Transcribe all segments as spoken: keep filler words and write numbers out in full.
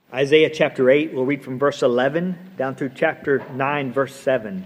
Isaiah chapter eight, we'll read from verse eleven down through chapter nine, verse seven.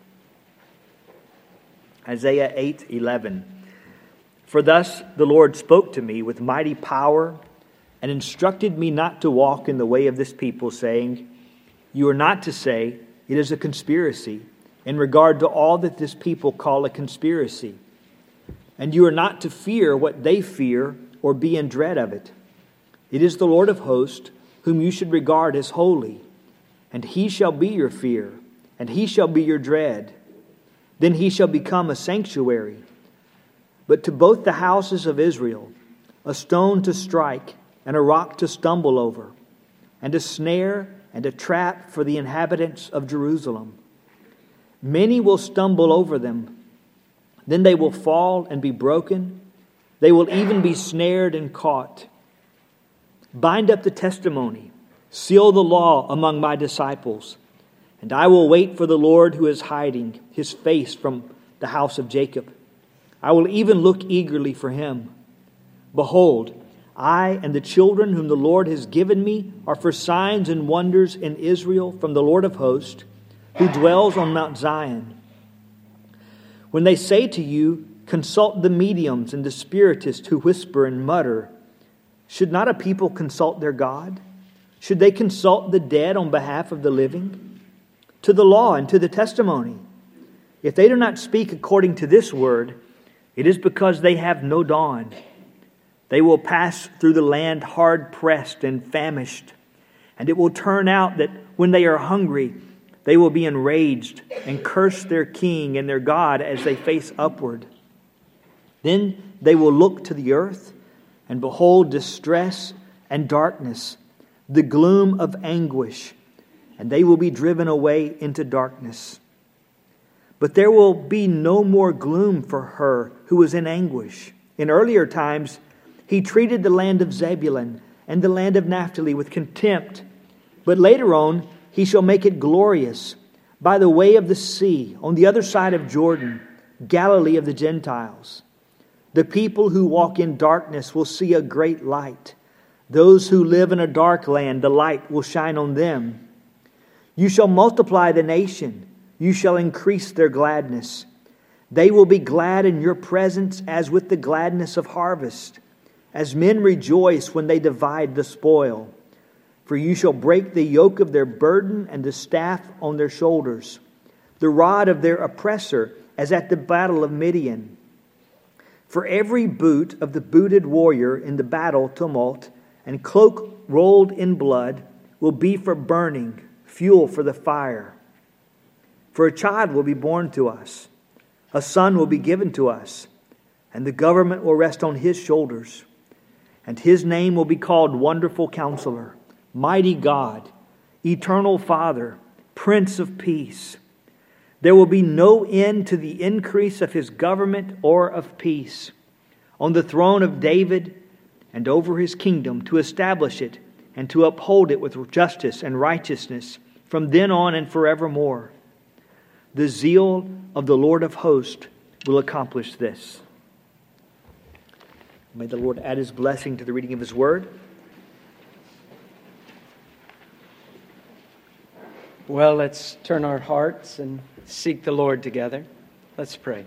Isaiah eight, eleven. For thus the Lord spoke to me with mighty power and instructed me not to walk in the way of this people, saying, You are not to say, it is a conspiracy, in regard to all that this people call a conspiracy. And you are not to fear what they fear or be in dread of it. It is the Lord of hosts, whom you should regard as holy, and he shall be your fear, and he shall be your dread. Then he shall become a sanctuary. But to both the houses of Israel, a stone to strike, and a rock to stumble over, and a snare and a trap for the inhabitants of Jerusalem. Many will stumble over them. Then they will fall and be broken. They will even be snared and caught. Bind up the testimony, seal the law among my disciples, and I will wait for the Lord who is hiding his face from the house of Jacob. I will even look eagerly for him. Behold, I and the children whom the Lord has given me are for signs and wonders in Israel from the Lord of hosts, who dwells on Mount Zion. When they say to you, consult the mediums and the spiritists who whisper and mutter, should not a people consult their God? Should they consult the dead on behalf of the living? To the law and to the testimony. If they do not speak according to this word, it is because they have no dawn. They will pass through the land hard-pressed and famished, and it will turn out that when they are hungry, they will be enraged and curse their king and their God as they face upward. Then they will look to the earth and behold distress and darkness, the gloom of anguish, and they will be driven away into darkness. But there will be no more gloom for her who is in anguish. In earlier times, he treated the land of Zebulun and the land of Naphtali with contempt. But later on, he shall make it glorious by the way of the sea, on the other side of Jordan, Galilee of the Gentiles. The people who walk in darkness will see a great light. Those who live in a dark land, the light will shine on them. You shall multiply the nation. You shall increase their gladness. They will be glad in your presence as with the gladness of harvest, as men rejoice when they divide the spoil. For you shall break the yoke of their burden and the staff on their shoulders, the rod of their oppressor as at the battle of Midian. For every boot of the booted warrior in the battle tumult and cloak rolled in blood will be for burning, fuel for the fire. For a child will be born to us, a son will be given to us, and the government will rest on his shoulders. And his name will be called Wonderful Counselor, Mighty God, Eternal Father, Prince of Peace. There will be no end to the increase of his government or of peace on the throne of David and over his kingdom, to establish it and to uphold it with justice and righteousness from then on and forevermore. The zeal of the Lord of hosts will accomplish this. May the Lord add his blessing to the reading of his word. Well, let's turn our hearts and seek the Lord together. Let's pray.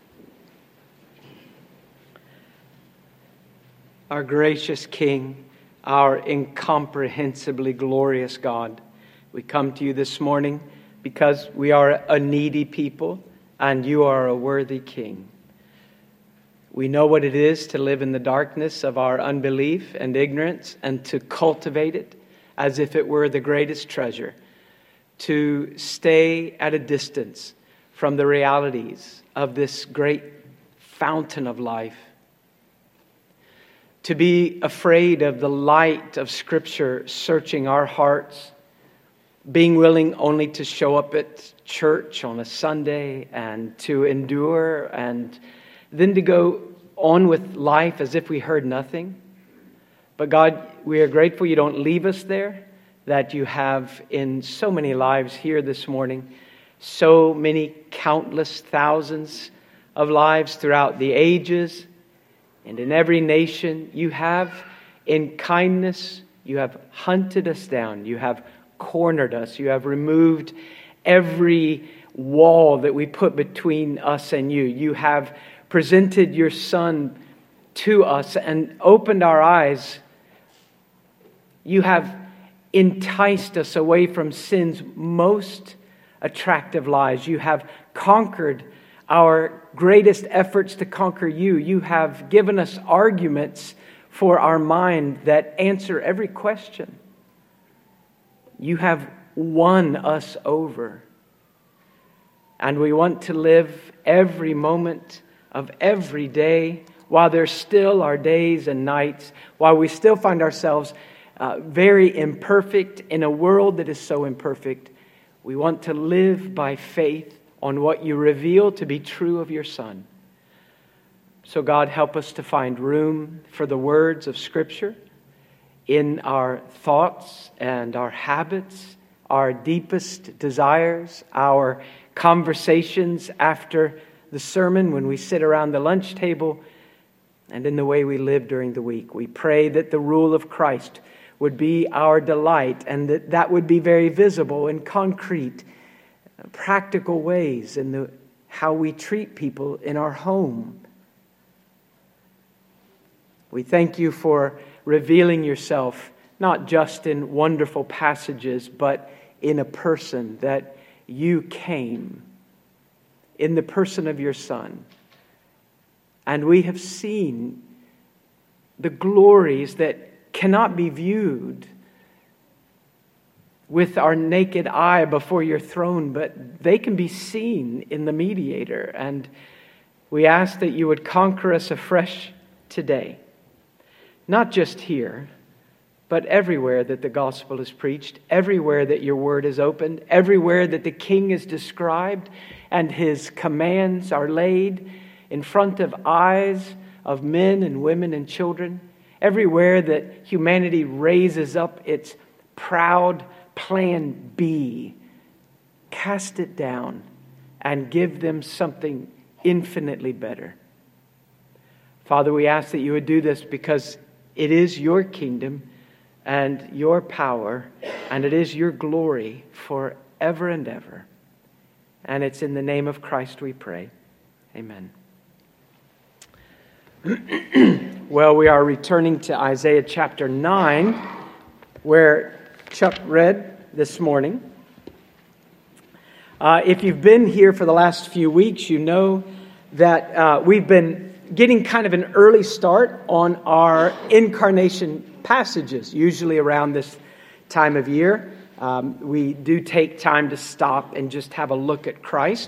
Our gracious King, our incomprehensibly glorious God, we come to you this morning because we are a needy people and you are a worthy King. We know what it is to live in the darkness of our unbelief and ignorance and to cultivate it as if it were the greatest treasure. To stay at a distance from the realities of this great fountain of life. To be afraid of the light of Scripture searching our hearts. Being willing only to show up at church on a Sunday and to endure and then to go on with life as if we heard nothing. But God, we are grateful you don't leave us there. That you have in so many lives here this morning, so many countless thousands of lives throughout the ages and in every nation. You have in kindness You have hunted us down. You have cornered us. You have removed every wall that we put between us and you. You have presented your Son to us and opened our eyes. You have enticed us away from sin's most attractive lies. You have conquered our greatest efforts to conquer you. You have given us arguments for our mind that answer every question. You have won us over. And we want to live every moment of every day, while there still are days and nights, while we still find ourselves uh, very imperfect in a world that is so imperfect. We want to live by faith on what you reveal to be true of your Son. So God, help us to find room for the words of Scripture in our thoughts and our habits, our deepest desires, our conversations after the sermon, when we sit around the lunch table, and in the way we live during the week. We pray that the rule of Christ would be our delight, and that that would be very visible in concrete, practical ways in the how we treat people in our home. We thank you for revealing yourself, not just in wonderful passages, but in a person, that you came in the person of your Son. And we have seen the glories that cannot be viewed with our naked eye before your throne, but they can be seen in the mediator. And we ask that you would conquer us afresh today. Not just here, but everywhere that the gospel is preached, everywhere that your word is opened, everywhere that the King is described and his commands are laid in front of eyes of men and women and children, everywhere that humanity raises up its proud plan B, cast it down and give them something infinitely better. Father, we ask that you would do this because it is your kingdom and your power, and it is your glory forever and ever. And it's in the name of Christ we pray. Amen. Well, we are returning to Isaiah chapter nine, where Chuck read this morning. Uh, if you've been here for the last few weeks, you know that uh, we've been getting kind of an early start on our incarnation passages, usually around this time of year. Um, we do take time to stop and just have a look at Christ.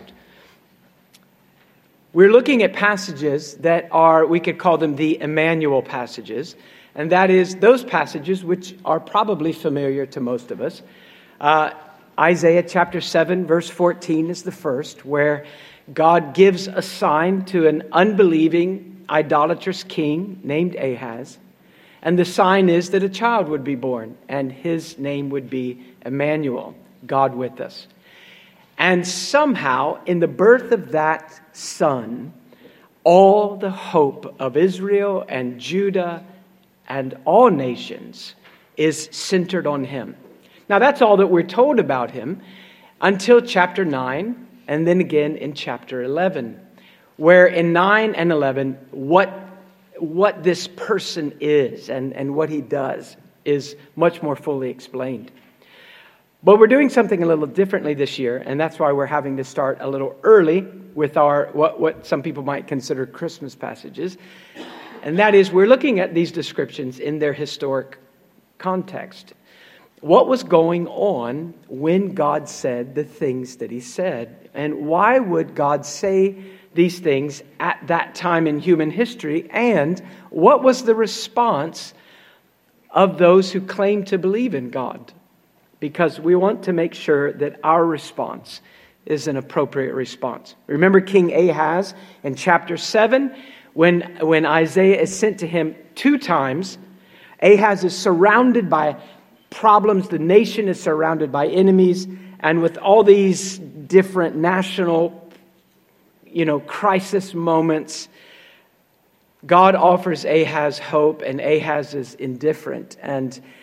We're looking at passages that are, we could call them the Emmanuel passages, and that is those passages which are probably familiar to most of us. Uh, Isaiah chapter seven, verse fourteen is the first, where God gives a sign to an unbelieving, idolatrous king named Ahaz. And the sign is that a child would be born, and his name would be Emmanuel, God with us. And somehow, in the birth of that son, all the hope of Israel and Judah and all nations is centered on him. Now, that's all that we're told about him until chapter nine, and then again in chapter eleven, where in nine and eleven, what, what this person is and, and what he does is much more fully explained. But we're doing something a little differently this year, and that's why we're having to start a little early with our what, what some people might consider Christmas passages. And that is, we're looking at these descriptions in their historic context. What was going on when God said the things that he said? And why would God say these things at that time in human history? And what was the response of those who claim to believe in God? Because we want to make sure that our response is an appropriate response. Remember King Ahaz in chapter seven, when, when Isaiah is sent to him two times. Ahaz is surrounded by problems. The nation is surrounded by enemies. And with all these different national, you know, crisis moments, God offers Ahaz hope, and Ahaz is indifferent. And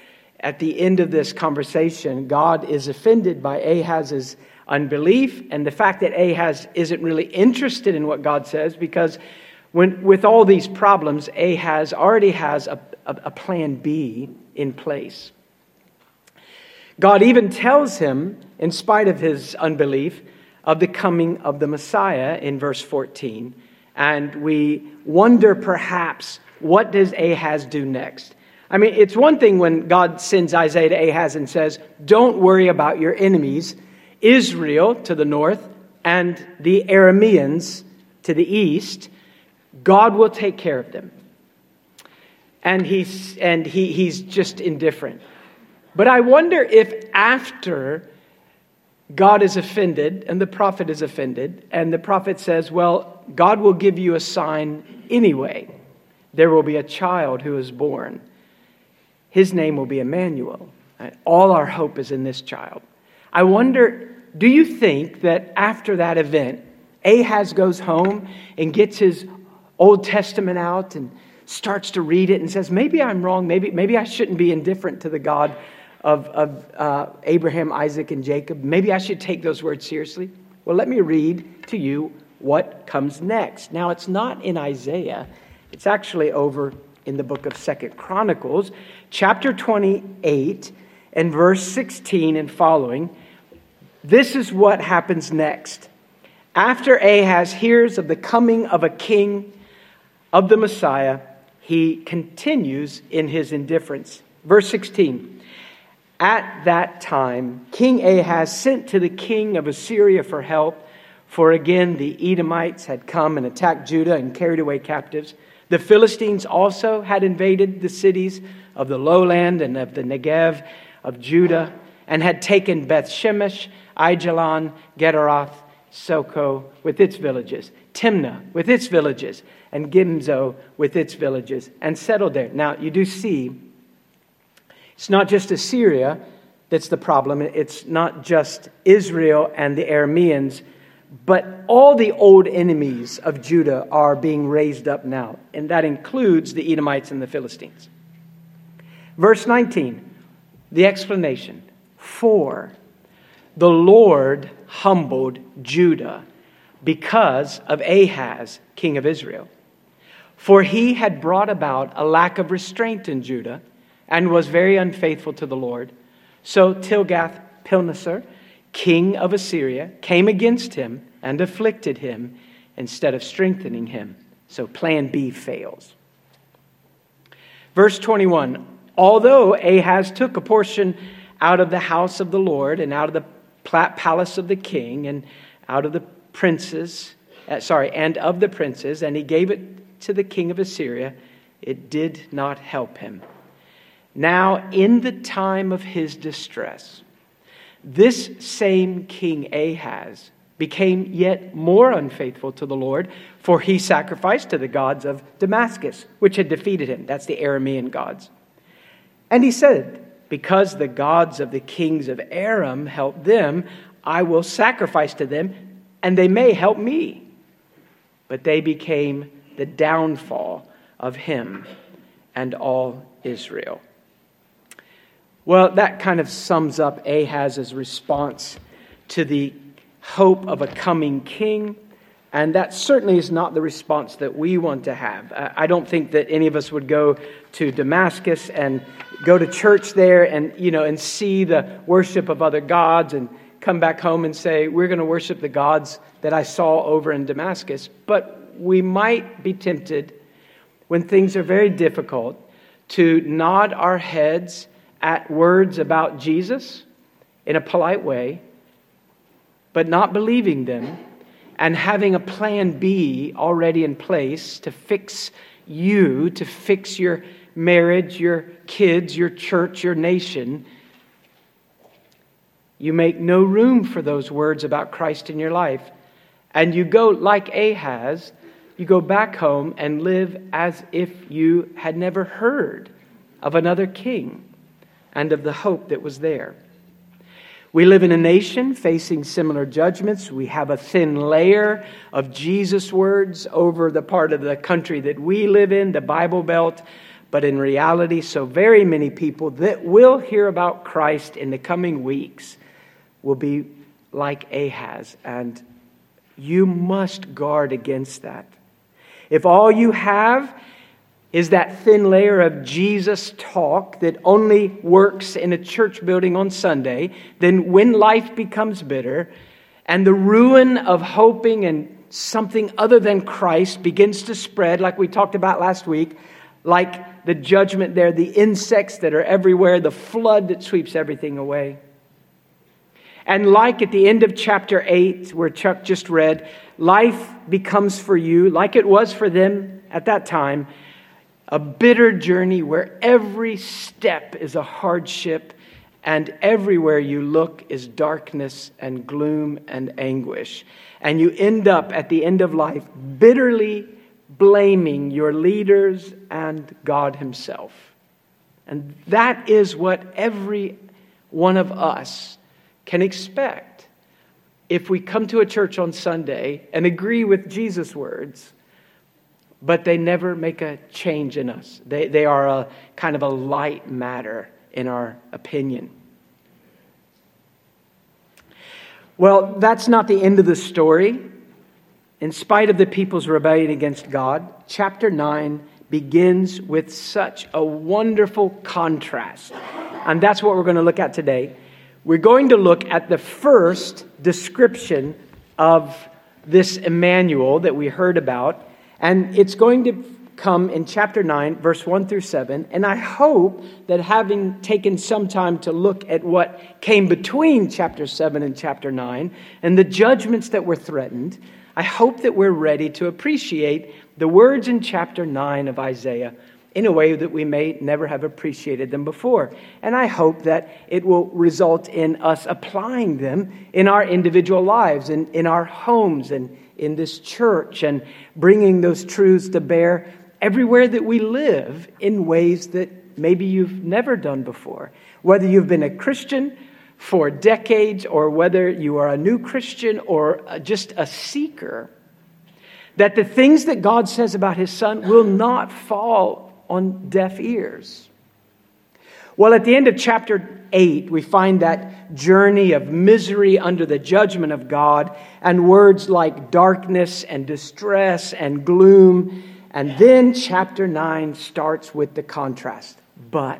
at the end of this conversation, God is offended by Ahaz's unbelief and the fact that Ahaz isn't really interested in what God says, because when with all these problems, Ahaz already has a, a, a plan B in place. God even tells him, in spite of his unbelief, of the coming of the Messiah in verse fourteen. And we wonder perhaps, what does Ahaz do next? I mean, it's one thing when God sends Isaiah to Ahaz and says, don't worry about your enemies, Israel to the north and the Arameans to the east. God will take care of them. And he's and he he's just indifferent. But I wonder if after God is offended and the prophet is offended, and the prophet says, well, God will give you a sign anyway. There will be a child who is born. His name will be Emmanuel. All our hope is in this child. I wonder, do you think that after that event, Ahaz goes home and gets his Old Testament out and starts to read it and says, maybe I'm wrong, maybe, maybe I shouldn't be indifferent to the God of, of uh, Abraham, Isaac, and Jacob. Maybe I should take those words seriously. Well, let me read to you what comes next. Now, it's not in Isaiah. It's actually over in the book of Second Chronicles, chapter twenty-eight, and verse sixteen and following. This is what happens next. After Ahaz hears of the coming of a king, of the Messiah, he continues in his indifference. Verse sixteen. At that time, King Ahaz sent to the king of Assyria for help, for again the Edomites had come and attacked Judah and carried away captives. The Philistines also had invaded the cities of the lowland and of the Negev of Judah, and had taken Beth Shemesh, Aijalon, Gederoth, Soko with its villages, Timnah with its villages, and Gimzo with its villages, and settled there. Now, you do see, it's not just Assyria that's the problem. It's not just Israel and the Arameans, but all the old enemies of Judah are being raised up now. And that includes the Edomites and the Philistines. Verse nineteen, the explanation. For the Lord humbled Judah because of Ahaz, king of Israel. For he had brought about a lack of restraint in Judah and was very unfaithful to the Lord. So Tilgath-Pilneser, king of Assyria, came against him and afflicted him instead of strengthening him. So plan B fails. Verse twenty-one, although Ahaz took a portion out of the house of the Lord and out of the palace of the king and out of the princes, uh, sorry, and of the princes, and he gave it to the king of Assyria, it did not help him. Now, in the time of his distress, this same king Ahaz became yet more unfaithful to the Lord, for he sacrificed to the gods of Damascus, which had defeated him. That's the Aramean gods. And he said, because the gods of the kings of Aram helped them, I will sacrifice to them, and they may help me. But they became the downfall of him and all Israel. Well, that kind of sums up Ahaz's response to the hope of a coming king. And that certainly is not the response that we want to have. I don't think that any of us would go to Damascus and go to church there and, you know, and see the worship of other gods and come back home and say, we're going to worship the gods that I saw over in Damascus. But we might be tempted when things are very difficult to nod our heads at words about Jesus in a polite way, but not believing them, and having a plan B already in place to fix you, to fix your marriage, your kids, your church, your nation. You make no room for those words about Christ in your life. And you go like Ahaz, you go back home and live as if you had never heard of another king and of the hope that was there. We live in a nation facing similar judgments. We have a thin layer of Jesus' words over the part of the country that we live in, the Bible Belt. But in reality, so very many people that will hear about Christ in the coming weeks will be like Ahaz. And you must guard against that. If all you have is that thin layer of Jesus talk that only works in a church building on Sunday, then when life becomes bitter and the ruin of hoping and something other than Christ begins to spread, like we talked about last week, like the judgment there, the insects that are everywhere, the flood that sweeps everything away. And like at the end of chapter eight, where Chuck just read, life becomes for you, like it was for them at that time, a bitter journey where every step is a hardship and everywhere you look is darkness and gloom and anguish. And you end up at the end of life bitterly blaming your leaders and God Himself. And that is what every one of us can expect if we come to a church on Sunday and agree with Jesus' words, but they never make a change in us. They, they are a kind of a light matter in our opinion. Well, that's not the end of the story. In spite of the people's rebellion against God, chapter nine begins with such a wonderful contrast. And that's what we're going to look at today. We're going to look at the first description of this Emmanuel that we heard about. And it's going to come in chapter nine, verse one through seven. And I hope that having taken some time to look at what came between chapter seven and chapter nine and the judgments that were threatened, I hope that we're ready to appreciate the words in chapter nine of Isaiah in a way that we may never have appreciated them before. And I hope that it will result in us applying them in our individual lives and in our homes and in this church and bringing those truths to bear everywhere that we live in ways that maybe you've never done before. Whether you've been a Christian for decades or whether you are a new Christian or just a seeker, that the things that God says about His Son will not fall on deaf ears. Well, at the end of chapter eight, we find that journey of misery under the judgment of God and words like darkness and distress and gloom. And then chapter nine starts with the contrast. But,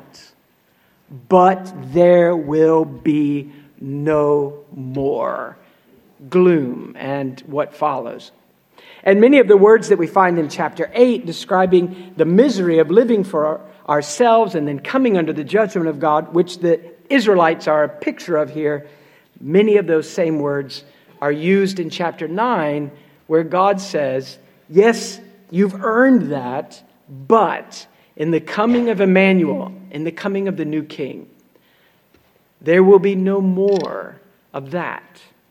but there will be no more gloom and what follows. And many of the words that we find in chapter eight describing the misery of living for our, ourselves and then coming under the judgment of God, which the Israelites are a picture of here, many of those same words are used in chapter nine, where God says, yes, you've earned that, but in the coming of Emmanuel, in the coming of the new king, there will be no more of that.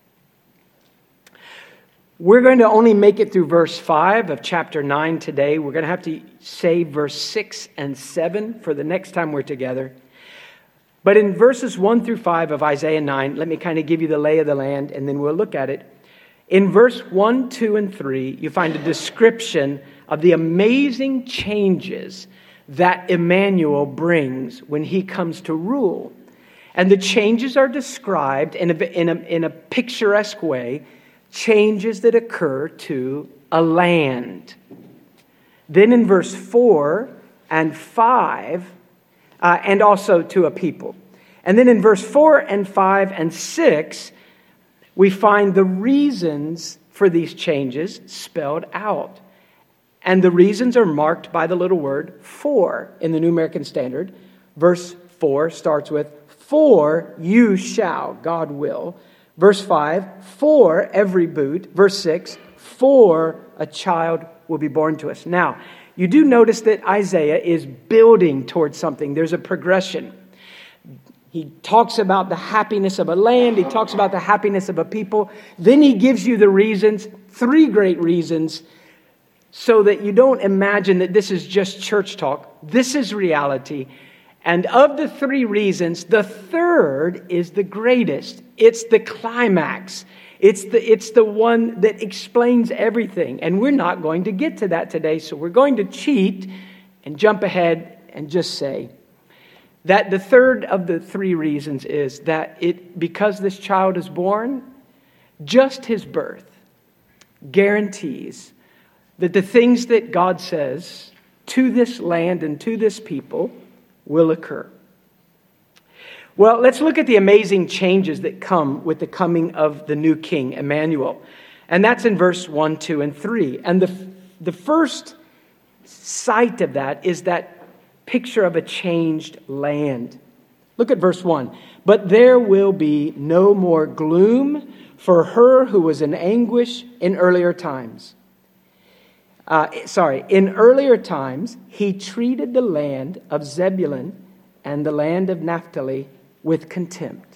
We're going to only make it through verse five of chapter nine today. We're going to have to save verse six and seven for the next time we're together. But in verses one through five of Isaiah nine, let me kind of give you the lay of the land and then we'll look at it. In verse one, two, and three, you find a description of the amazing changes that Emmanuel brings when He comes to rule. And the changes are described in a, in a, in a picturesque way, changes that occur to a land. Then in verse four and five, uh, and also to a people. And then in verse four and five and six, we find the reasons for these changes spelled out. And the reasons are marked by the little word for in the New American Standard. Verse four starts with, for you shall, God will. Verse five, for every boot. Verse six, for a child will be born to us. Now, you do notice that Isaiah is building towards something. There's a progression. He talks about the happiness of a land. He talks about the happiness of a people. Then he gives you the reasons, three great reasons, so that you don't imagine that this is just church talk. This is reality. And of the three reasons, the third is the greatest. It's the climax. It's the, it's the one that explains everything. And we're not going to get to that today, so we're going to cheat and jump ahead and just say that the third of the three reasons is that it because this child is born, just his birth guarantees that the things that God says to this land and to this people will occur. Well, let's look at the amazing changes that come with the coming of the new king, Emmanuel. And that's in verse one, two, and three. And the, the first sight of that is that picture of a changed land. Look at verse one. But there will be no more gloom for her who was in anguish in earlier times. Uh, sorry, in earlier times, he treated the land of Zebulun and the land of Naphtali with contempt.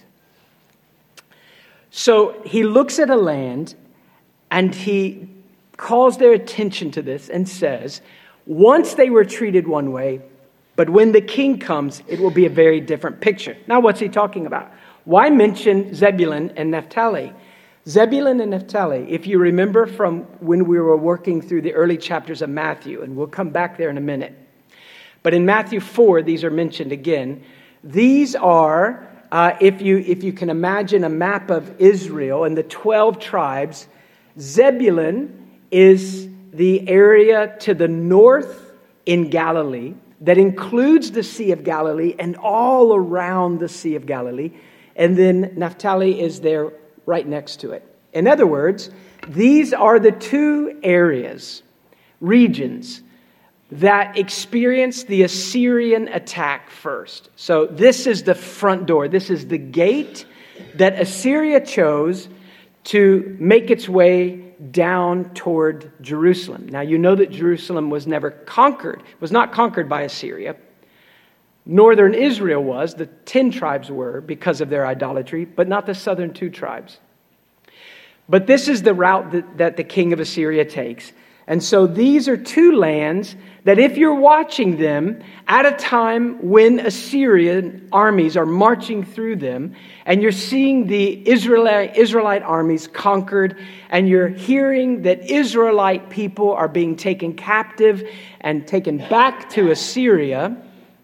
So he looks at a land and he calls their attention to this and says, once they were treated one way, but when the king comes, it will be a very different picture. Now, what's he talking about? Why mention Zebulun and Naphtali? Zebulun and Naphtali, if you remember from when we were working through the early chapters of Matthew, and we'll come back there in a minute. But in Matthew four, these are mentioned again. These are, uh, if you if you can imagine a map of Israel and the twelve tribes, Zebulun is the area to the north in Galilee that includes the Sea of Galilee and all around the Sea of Galilee. And then Naphtali is there right next to it. In other words, these are the two areas, regions, that experienced the Assyrian attack first. So this is the front door. This is the gate that Assyria chose to make its way down toward Jerusalem. Now, you know that Jerusalem was never conquered, was not conquered by Assyria. Northern Israel was, the ten tribes were because of their idolatry, but not the southern two tribes. But this is the route that, that the king of Assyria takes. And so these are two lands that if you're watching them at a time when Assyrian armies are marching through them, and you're seeing the Israelite, Israelite armies conquered, and you're hearing that Israelite people are being taken captive and taken back to Assyria,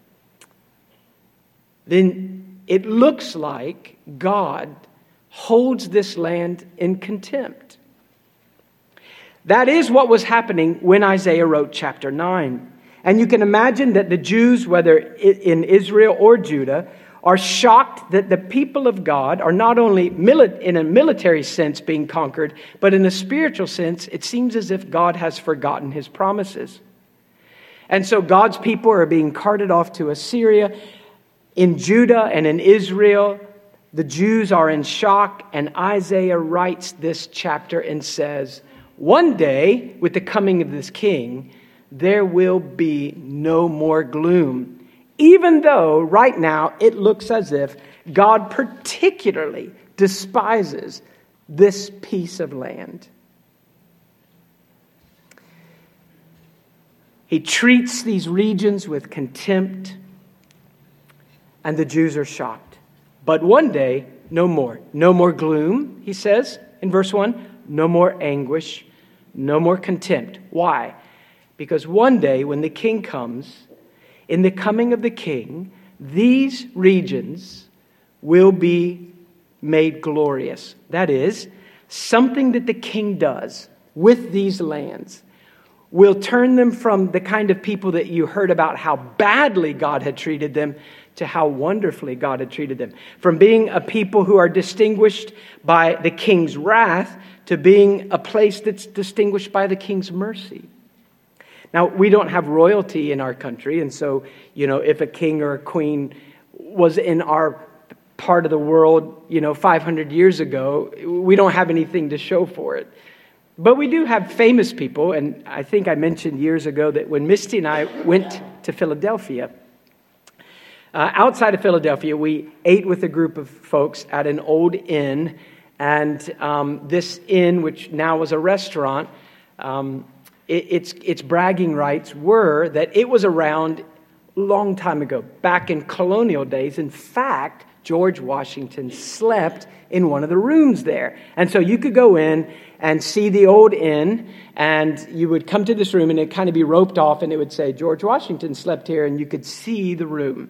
then it looks like God holds this land in contempt. That is what was happening when Isaiah wrote chapter nine. And you can imagine that the Jews, whether in Israel or Judah, are shocked that the people of God are not only in a military sense being conquered, but in a spiritual sense, it seems as if God has forgotten his promises. And so God's people are being carted off to Assyria. In Judah and in Israel, the Jews are in shock, and Isaiah writes this chapter and says, one day, with the coming of this king, there will be no more gloom. Even though right now it looks as if God particularly despises this piece of land. He treats these regions with contempt, and the Jews are shocked. But one day, no more. No more gloom, he says in verse one. No more anguish. No more contempt. Why? Because one day when the king comes, in the coming of the king, these regions will be made glorious. That is, something that the king does with these lands will turn them from the kind of people that you heard about how badly God had treated them to how wonderfully God had treated them. From being a people who are distinguished by the king's wrath to being a place that's distinguished by the king's mercy. Now, we don't have royalty in our country, and so, you know, if a king or a queen was in our part of the world, you know, five hundred years ago, we don't have anything to show for it. But we do have famous people, and I think I mentioned years ago that when Misty and I went to Philadelphia, uh, outside of Philadelphia, we ate with a group of folks at an old inn, and um, this inn, which now was a restaurant, um, it, its its bragging rights were that it was around a long time ago, back in colonial days. In fact, George Washington slept in one of the rooms there. And so you could go in and see the old inn, and you would come to this room, and it'd kind of be roped off, and it would say, George Washington slept here, and you could see the room.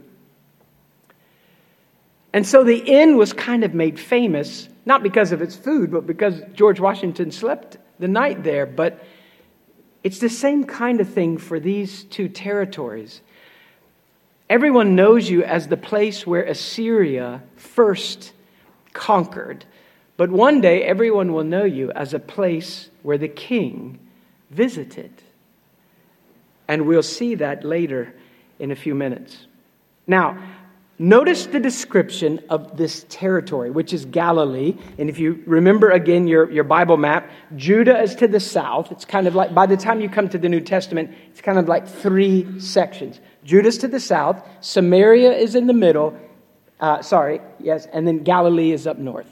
And so the inn was kind of made famous, not because of its food, but because George Washington slept the night there. But it's the same kind of thing for these two territories. Everyone knows you as the place where Assyria first conquered. But one day, everyone will know you as a place where the king visited. And we'll see that later in a few minutes. Now, notice the description of this territory, which is Galilee. And if you remember again your, your Bible map, Judah is to the south. It's kind of like, by the time you come to the New Testament, it's kind of like three sections. Judah's to the south, Samaria is in the middle, uh, sorry, yes, and then Galilee is up north.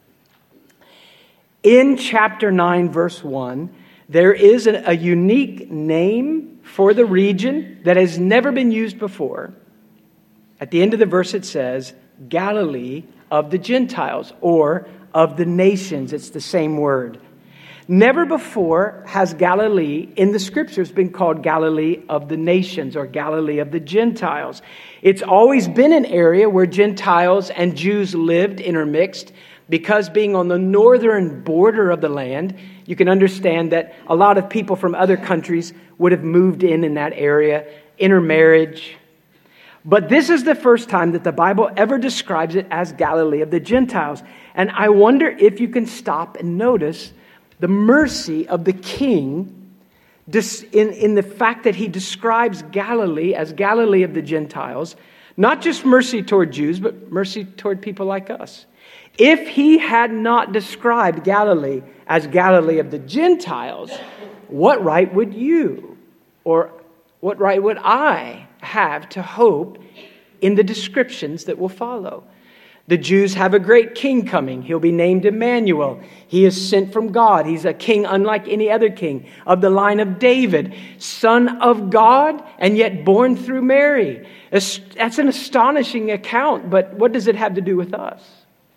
In chapter nine, verse one, there is a, a unique name for the region that has never been used before. At the end of the verse it says, Galilee of the Gentiles, or of the nations. It's the same word. Never before has Galilee in the scriptures been called Galilee of the nations or Galilee of the Gentiles. It's always been an area where Gentiles and Jews lived intermixed, because being on the northern border of the land, you can understand that a lot of people from other countries would have moved in in that area, intermarriage. But this is the first time that the Bible ever describes it as Galilee of the Gentiles. And I wonder if you can stop and notice the mercy of the king in, in the fact that he describes Galilee as Galilee of the Gentiles. Not just mercy toward Jews, but mercy toward people like us. If he had not described Galilee as Galilee of the Gentiles, what right would you, or what right would I have to hope in the descriptions that will follow? The Jews have a great king coming. He'll be named Emmanuel. He is sent from God. He's a king unlike any other king, of the line of David, son of God, and yet born through Mary. That's an astonishing account, but what does it have to do with us?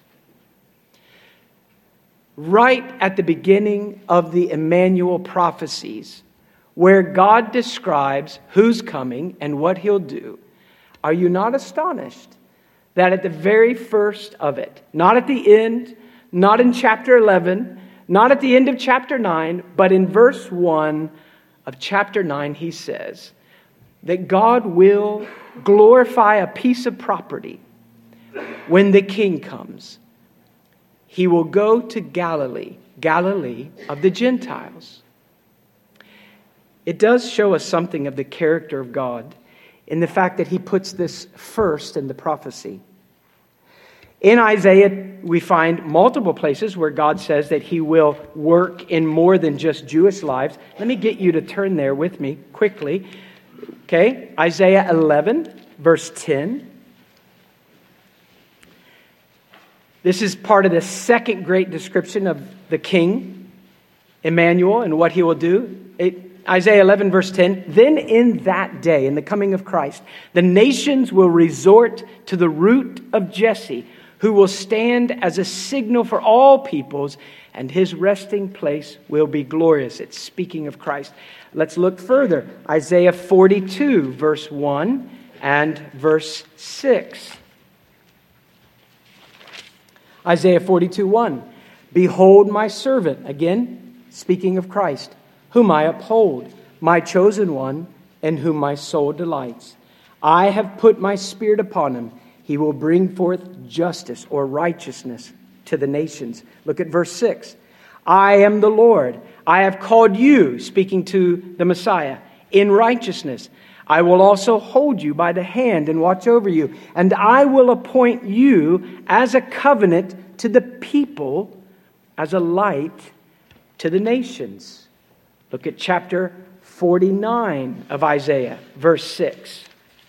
Right at the beginning of the Emmanuel prophecies, where God describes who's coming and what he'll do, are you not astonished that at the very first of it, not at the end, not in chapter eleven, not at the end of chapter nine, but in verse one of chapter nine, he says that God will glorify a piece of property when the king comes. He will go to Galilee, Galilee of the Gentiles. It does show us something of the character of God in the fact that he puts this first in the prophecy. In Isaiah, we find multiple places where God says that he will work in more than just Jewish lives. Let me get you to turn there with me quickly. Okay, Isaiah eleven, verse ten. This is part of the second great description of the king, Emmanuel, and what he will do. It, Isaiah eleven, verse ten, then in that day, in the coming of Christ, the nations will resort to the root of Jesse, who will stand as a signal for all peoples, and his resting place will be glorious. It's speaking of Christ. Let's look further. Isaiah forty-two, verse one and verse six. Isaiah forty-two, one. Behold my servant, again, speaking of Christ, whom I uphold, my chosen one, in whom my soul delights. I have put my spirit upon him. He will bring forth justice or righteousness to the nations. Look at verse six. I am the Lord. I have called you, speaking to the Messiah, in righteousness. I will also hold you by the hand and watch over you. And I will appoint you as a covenant to the people, as a light to the nations. Look at chapter forty-nine of Isaiah, verse six.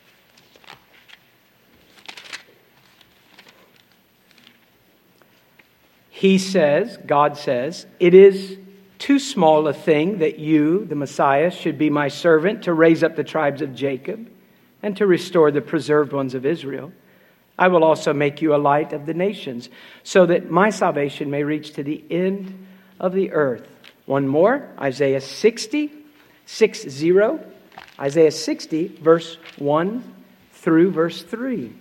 He says, God says, it is too small a thing that you, the Messiah, should be my servant to raise up the tribes of Jacob and to restore the preserved ones of Israel. I will also make you a light of the nations, so that my salvation may reach to the end of the earth. One more, Isaiah sixty, six zero. Isaiah sixty, verse one through verse three.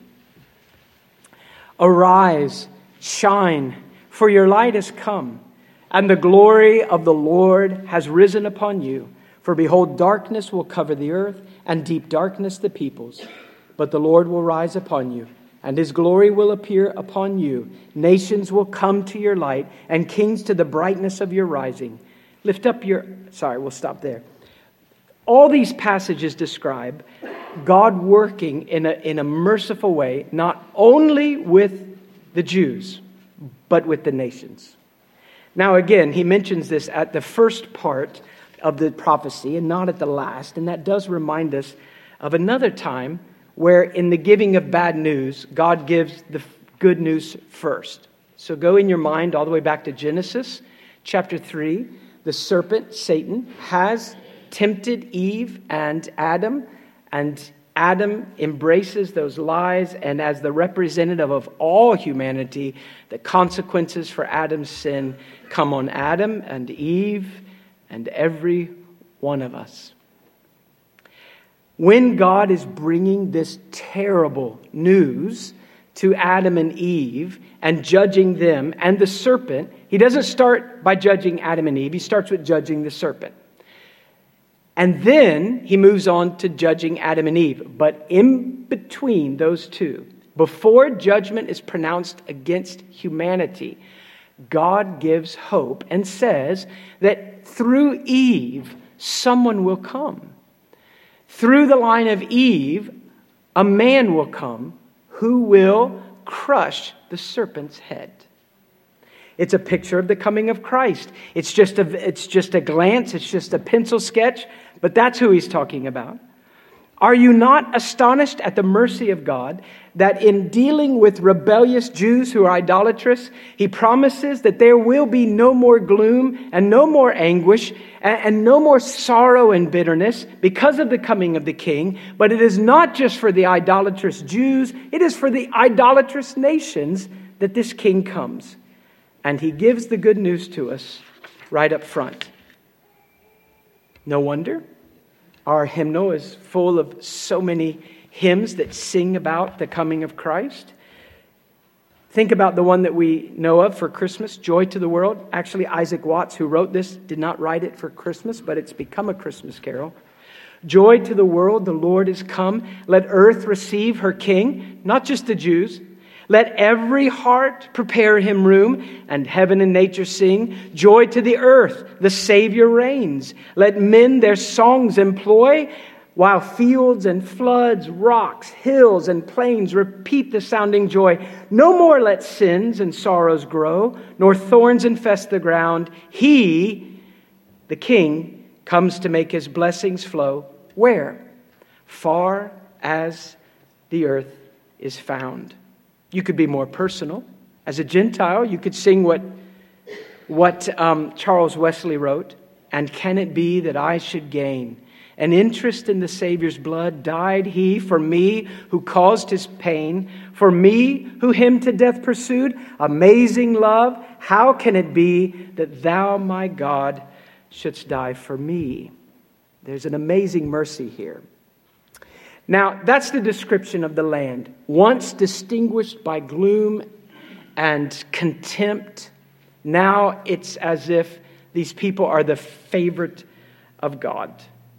Arise, shine, for your light has come, and the glory of the Lord has risen upon you. For behold, darkness will cover the earth, and deep darkness the peoples. But the Lord will rise upon you, and his glory will appear upon you. Nations will come to your light, and kings to the brightness of your rising. Lift up your... Sorry, we'll stop there. All these passages describe God working in a, in a merciful way, not only with the Jews, but with the nations. Now again, he mentions this at the first part of the prophecy and not at the last. And that does remind us of another time where in the giving of bad news, God gives the good news first. So go in your mind all the way back to Genesis chapter three. The serpent, Satan, has tempted Eve and Adam, and Adam embraces those lies, and as the representative of all humanity, the consequences for Adam's sin come on Adam and Eve and every one of us. When God is bringing this terrible news to Adam and Eve and judging them and the serpent, he doesn't start by judging Adam and Eve. He starts with judging the serpent. And then he moves on to judging Adam and Eve. But in between those two, before judgment is pronounced against humanity, God gives hope and says that through Eve, someone will come. Through the line of Eve, a man will come who will crush the serpent's head. It's a picture of the coming of Christ. It's just a, it's just a glance. It's just a pencil sketch. But that's who he's talking about. Are you not astonished at the mercy of God that in dealing with rebellious Jews who are idolatrous, he promises that there will be no more gloom and no more anguish and, and no more sorrow and bitterness because of the coming of the King. But it is not just for the idolatrous Jews. It is for the idolatrous nations that this King comes. And he gives the good news to us right up front. No wonder our hymnal is full of so many hymns that sing about the coming of Christ. Think about the one that we know of for Christmas, Joy to the World. Actually, Isaac Watts, who wrote this, did not write it for Christmas, but it's become a Christmas carol. Joy to the world, the Lord is come. Let earth receive her King, not just the Jews. Let every heart prepare him room, and heaven and nature sing. Joy to the earth, the Savior reigns. Let men their songs employ, while fields and floods, rocks, hills and plains repeat the sounding joy. No more let sins and sorrows grow, nor thorns infest the ground. He, the King, comes to make his blessings flow. Where? Far as the earth is found. You could be more personal. As a Gentile, you could sing what, what um, Charles Wesley wrote. And can it be that I should gain an interest in the Savior's blood? Died he for me who caused his pain, for me who him to death pursued? Amazing love, how can it be that thou, my God, shouldst die for me? There's an amazing mercy here. Now, that's the description of the land. Once distinguished by gloom and contempt, now it's as if these people are the favorite of God.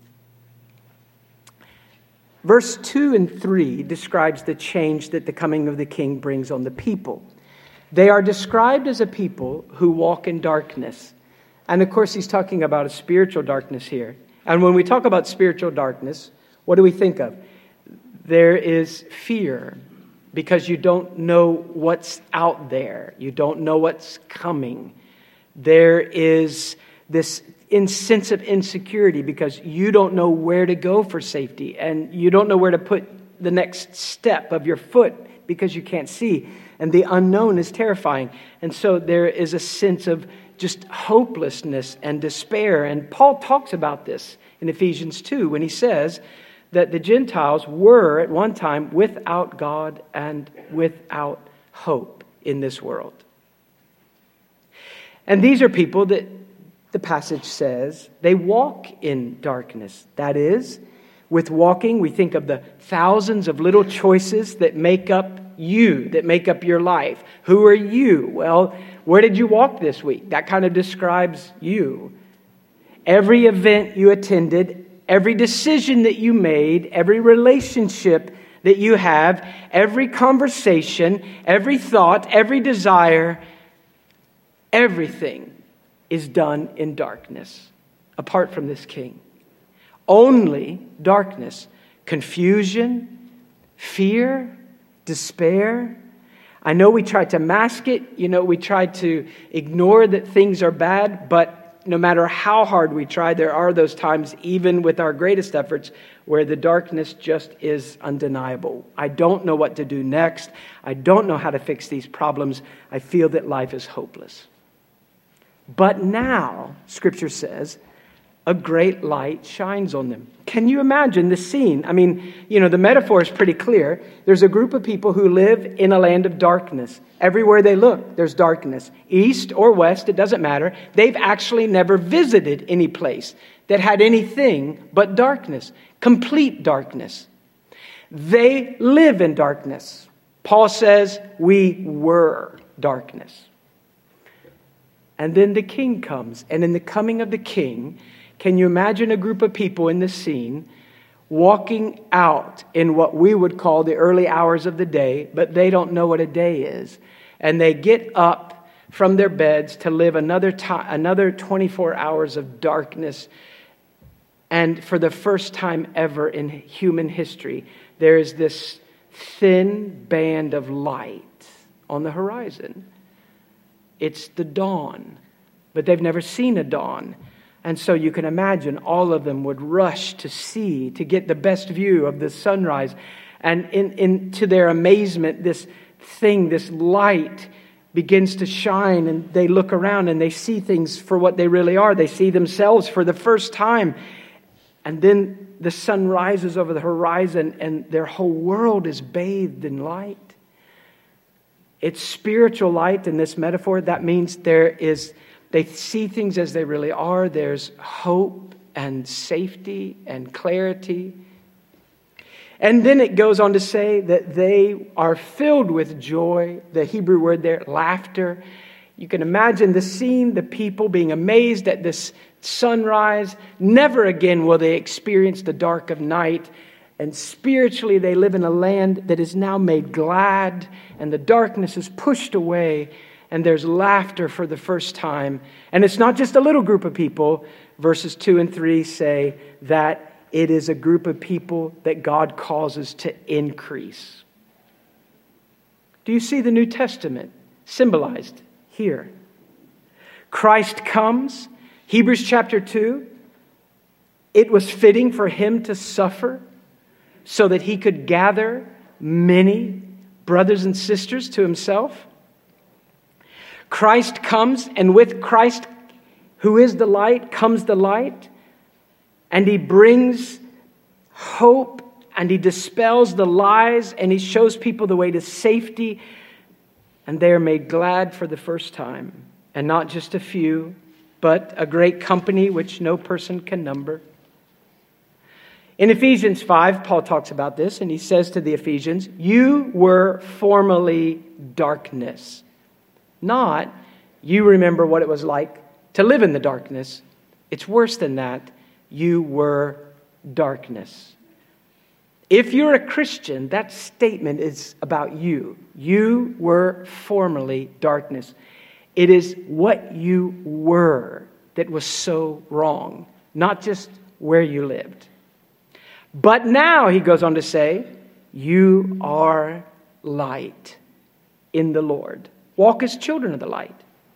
Verse two and three describes the change that the coming of the King brings on the people. They are described as a people who walk in darkness. And of course, he's talking about a spiritual darkness here. And when we talk about spiritual darkness, what do we think of? There is fear because you don't know what's out there. You don't know what's coming. There is this sense of insecurity because you don't know where to go for safety and you don't know where to put the next step of your foot because you can't see. And the unknown is terrifying. And so there is a sense of just hopelessness and despair. And Paul talks about this in Ephesians two when he says that the Gentiles were at one time without God and without hope in this world. And these are people that the passage says they walk in darkness. That is, with walking, we think of the thousands of little choices that make up you, that make up your life. Who are you? Well, where did you walk this week? That kind of describes you. Every event you attended, every decision that you made, every relationship that you have, every conversation, every thought, every desire, everything is done in darkness, apart from this King. Only darkness, confusion, fear, despair. I know we try to mask it. You know, we try to ignore that things are bad, but no matter how hard we try, there are those times, even with our greatest efforts, where the darkness just is undeniable. I don't know what to do next. I don't know how to fix these problems. I feel that life is hopeless. But now, Scripture says, a great light shines on them. Can you imagine the scene? I mean, you know, the metaphor is pretty clear. There's a group of people who live in a land of darkness. Everywhere they look, there's darkness. East or west, it doesn't matter. They've actually never visited any place that had anything but darkness, complete darkness. They live in darkness. Paul says, we were darkness. And then the King comes, and in the coming of the King, can you imagine a group of people in this scene walking out in what we would call the early hours of the day, but they don't know what a day is. And they get up from their beds to live another time, another twenty-four hours of darkness. And for the first time ever in human history, there is this thin band of light on the horizon. It's the dawn, but they've never seen a dawn. And so you can imagine all of them would rush to see, to get the best view of the sunrise. And in, in to their amazement, this thing, this light begins to shine, and they look around and they see things for what they really are. They see themselves for the first time. And then the sun rises over the horizon and their whole world is bathed in light. It's spiritual light in this metaphor. That means there is, they see things as they really are. There's hope and safety and clarity. And then it goes on to say that they are filled with joy. The Hebrew word there, laughter. You can imagine the scene, the people being amazed at this sunrise. Never again will they experience the dark of night. And spiritually, they live in a land that is now made glad, and the darkness is pushed away, and there's laughter for the first time. And it's not just a little group of people. Verses two and three say that it is a group of people that God causes to increase. Do you see the New Testament symbolized here? Christ comes, Hebrews chapter two. It was fitting for him to suffer so that he could gather many brothers and sisters to himself. Christ comes, and with Christ, who is the light, comes the light. And he brings hope, and he dispels the lies, and he shows people the way to safety. And they are made glad for the first time. And not just a few, but a great company which no person can number. In Ephesians five, Paul talks about this, and he says to the Ephesians, you were formerly darkness. Not, you remember what it was like to live in the darkness. It's worse than that. You were darkness. If you're a Christian, that statement is about you. You were formerly darkness. It is what you were that was so wrong, not just where you lived. But now, he goes on to say, you are light in the Lord. Walk as children of the light.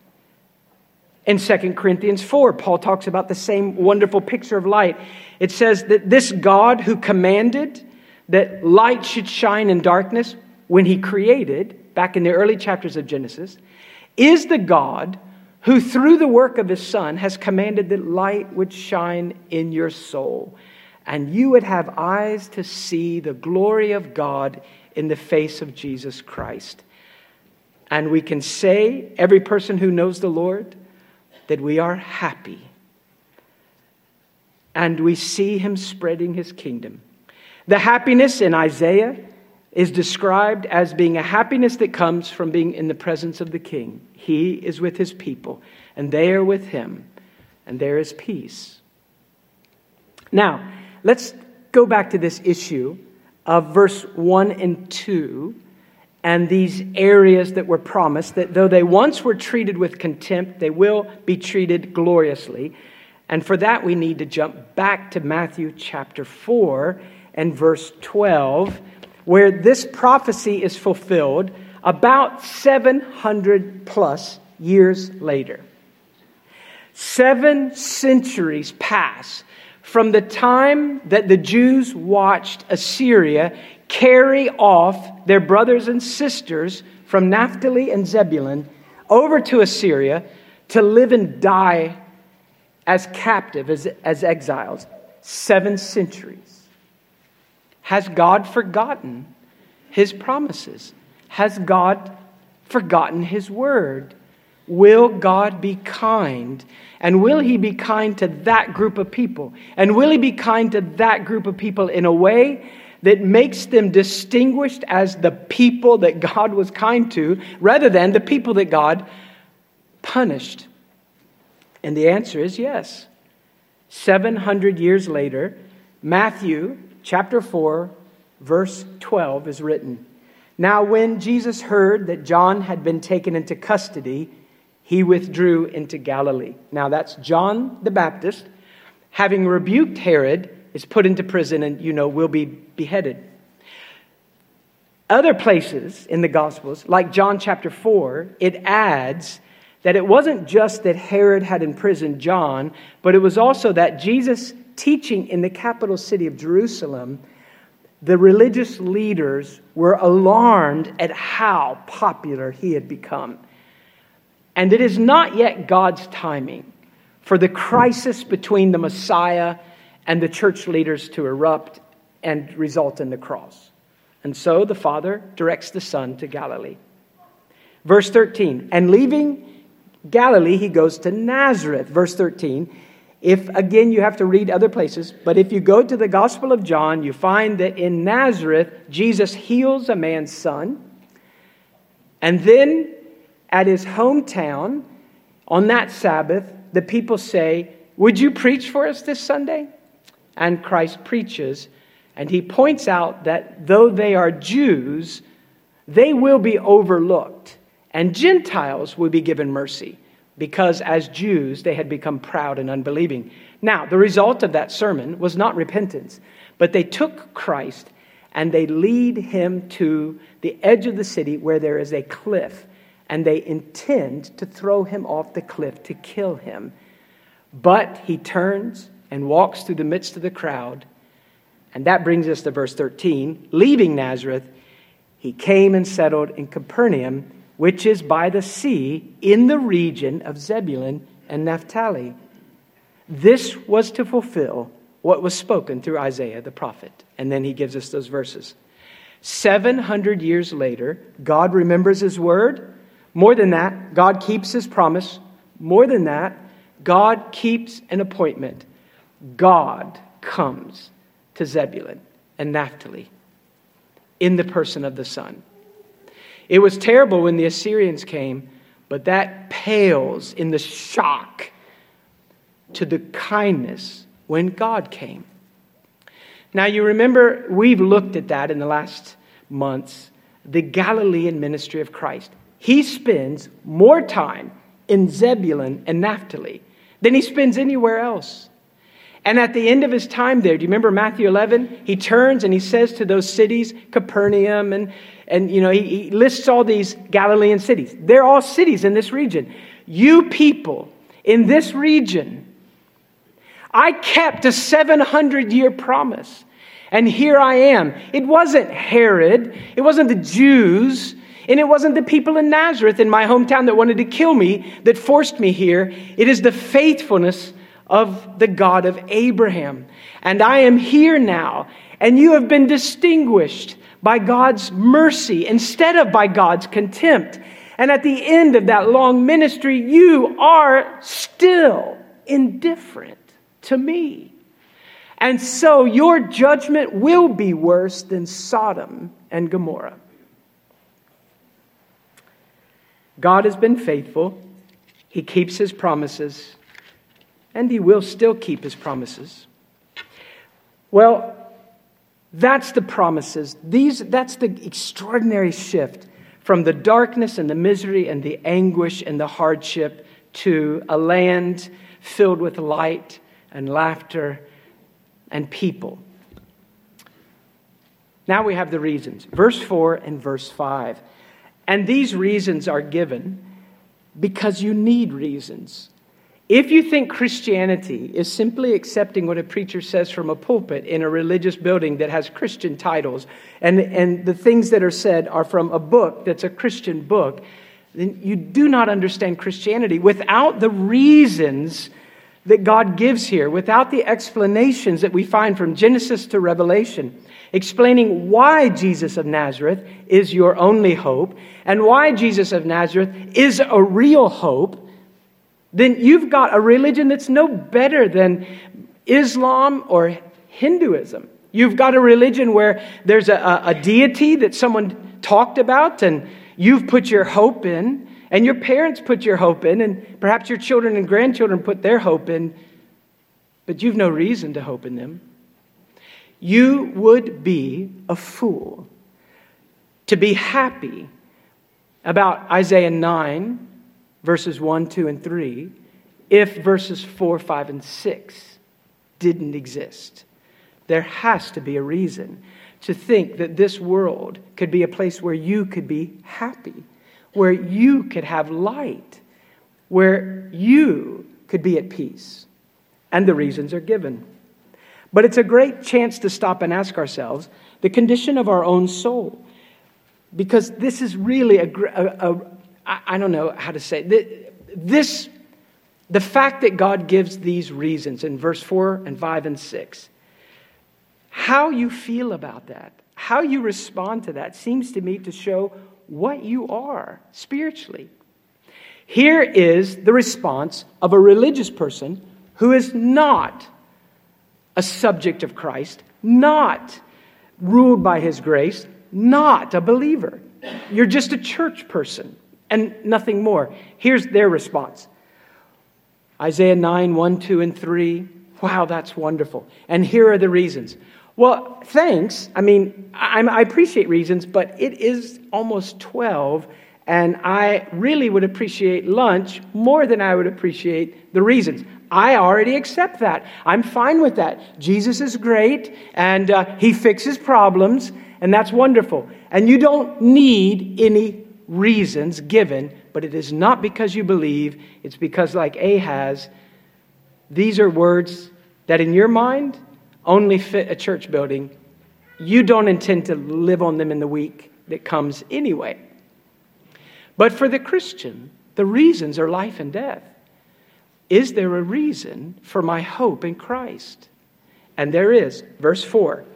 In Second Corinthians four, Paul talks about the same wonderful picture of light. It says that this God who commanded that light should shine in darkness when he created, back in the early chapters of Genesis, is the God who through the work of his Son has commanded that light would shine in your soul. and you would have eyes to see the glory of God in the face of Jesus Christ. And we can say, every person who knows the Lord, that we are happy. And we see him spreading his kingdom. The happiness in Isaiah is described as being a happiness that comes from being in the presence of the King. He is with his people, and they are with him, and there is peace. Now, let's go back to this issue of verse one and two and these areas that were promised, that though they once were treated with contempt, they will be treated gloriously. And for that, we need to jump back to Matthew chapter four and verse twelve, where this prophecy is fulfilled about seven hundred plus years later. Seven centuries pass from the time that the Jews watched Assyria carry off their brothers and sisters from Naphtali and Zebulun over to Assyria to live and die as captive, as, as exiles. Seven centuries. Has God forgotten his promises? Has God forgotten his word? Will God be kind? And will he be kind to that group of people? And will he be kind to that group of people in a way that makes them distinguished as the people that God was kind to, rather than the people that God punished? And the answer is yes. seven hundred years later, Matthew chapter four, verse twelve is written. Now when Jesus heard that John had been taken into custody, he withdrew into Galilee. Now that's John the Baptist, having rebuked Herod, is put into prison and, you know, will be beheaded. Other places in the Gospels, like John chapter four, it adds that it wasn't just that Herod had imprisoned John, but it was also that Jesus teaching in the capital city of Jerusalem, the religious leaders were alarmed at how popular he had become. And it is not yet God's timing for the crisis between the Messiah and the church leaders to erupt and result in the cross. And so the Father directs the Son to Galilee. Verse thirteen, and leaving Galilee, he goes to Nazareth. Verse thirteen, if, again, you have to read other places, but if you go to the Gospel of John, you find that in Nazareth, Jesus heals a man's son. And then at his hometown, on that Sabbath, the people say, would you preach for us this Sunday? And Christ preaches, and he points out that though they are Jews, they will be overlooked, and Gentiles will be given mercy, because as Jews, they had become proud and unbelieving. Now, the result of that sermon was not repentance, but they took Christ and they lead him to the edge of the city where there is a cliff, and they intend to throw him off the cliff to kill him. But he turns and walks through the midst of the crowd, and that brings us to verse thirteen. Leaving Nazareth, he came and settled in Capernaum, which is by the sea in the region of Zebulun and Naphtali. This was to fulfill what was spoken through Isaiah the prophet. And then he gives us those verses. seven hundred years later, God remembers his word. More than that, God keeps his promise. More than that, God keeps an appointment. God comes to Zebulun and Naphtali in the person of the Son. It was terrible when the Assyrians came, but that pales in the shock to the kindness when God came. Now you remember, we've looked at that in the last months, the Galilean ministry of Christ. He spends more time in Zebulun and Naphtali than he spends anywhere else. And at the end of his time there, do you remember Matthew eleven? He turns and he says to those cities, Capernaum, and, and you know, he, he lists all these Galilean cities. They're all cities in this region. You people in this region, I kept a seven hundred year promise. And here I am. It wasn't Herod. It wasn't the Jews. And it wasn't the people in Nazareth in my hometown that wanted to kill me, that forced me here. It is the faithfulness of the God of Abraham. And I am here now, and you have been distinguished by God's mercy instead of by God's contempt. And at the end of that long ministry, you are still indifferent to me. And so your judgment will be worse than Sodom and Gomorrah. God has been faithful. He keeps his promises, and he will still keep his promises. Well, that's the promises. These, that's the extraordinary shift from the darkness and the misery and the anguish and the hardship to a land filled with light and laughter and people. Now we have the reasons. Verse four and verse five. And these reasons are given because you need reasons. If you think Christianity is simply accepting what a preacher says from a pulpit in a religious building that has Christian titles, and, and the things that are said are from a book that's a Christian book, then you do not understand Christianity without the reasons that God gives here, without the explanations that we find from Genesis to Revelation, explaining why Jesus of Nazareth is your only hope and why Jesus of Nazareth is a real hope. Then you've got a religion that's no better than Islam or Hinduism. You've got a religion where there's a, a deity that someone talked about and you've put your hope in, and your parents put your hope in, and perhaps your children and grandchildren put their hope in, but you've no reason to hope in them. You would be a fool to be happy about Isaiah nine, verses one, two, and three, if verses four, five, and six didn't exist. There has to be a reason to think that this world could be a place where you could be happy, where you could have light, where you could be at peace. And the reasons are given. But it's a great chance to stop and ask ourselves the condition of our own soul. Because this is really a, a, a I don't know how to say it. This, the fact that God gives these reasons in verse four and five and six, how you feel about that, how you respond to that seems to me to show what you are spiritually. Here is the response of a religious person who is not a subject of Christ, not ruled by his grace, not a believer. You're just a church person and nothing more. Here's their response. Isaiah nine, one, two, and three. Wow, that's wonderful. And here are the reasons. Well, thanks. I mean, I, I appreciate reasons, but it is almost twelve, and I really would appreciate lunch more than I would appreciate the reasons. I already accept that. I'm fine with that. Jesus is great, and uh, he fixes problems, and that's wonderful. And you don't need any reasons given, but it is not because you believe. It's because, like Ahaz, these are words that in your mind only fit a church building. You don't intend to live on them in the week that comes anyway. But for the Christian, the reasons are life and death. Is there a reason for my hope in Christ? And there is. Verse four.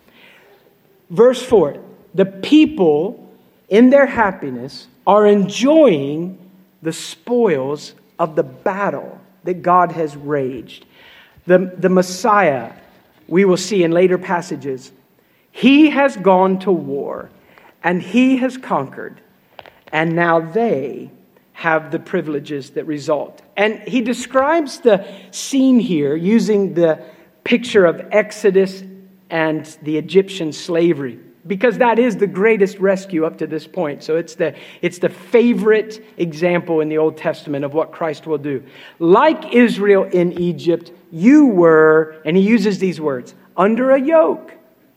Verse four. The people in their happiness are enjoying the spoils of the battle that God has waged. The, the Messiah, we will see in later passages, he has gone to war and he has conquered, and now they have the privileges that result. And he describes the scene here using the picture of Exodus and the Egyptian slavery, because that is the greatest rescue up to this point. So it's the, it's the favorite example in the Old Testament of what Christ will do. Like Israel in Egypt, you were, and he uses these words, under a yoke,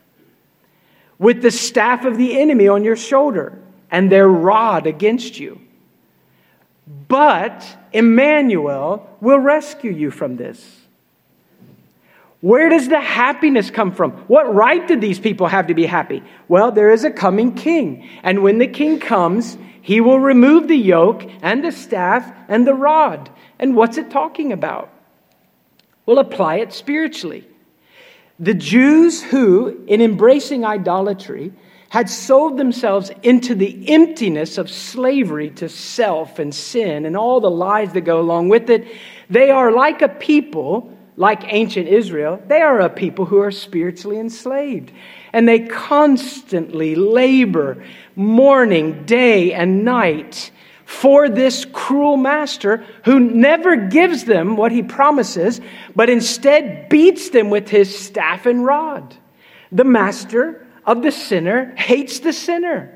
with the staff of the enemy on your shoulder and their rod against you. But Emmanuel will rescue you from this. Where does the happiness come from? What right do these people have to be happy? Well, there is a coming king. And when the king comes, he will remove the yoke and the staff and the rod. And what's it talking about? Well, apply it spiritually. The Jews who, in embracing idolatry, had sold themselves into the emptiness of slavery to self and sin and all the lies that go along with it, they are like a people, like ancient Israel, they are a people who are spiritually enslaved. And they constantly labor morning, day, and night for this cruel master who never gives them what he promises, but instead beats them with his staff and rod. The master of the sinner hates the sinner.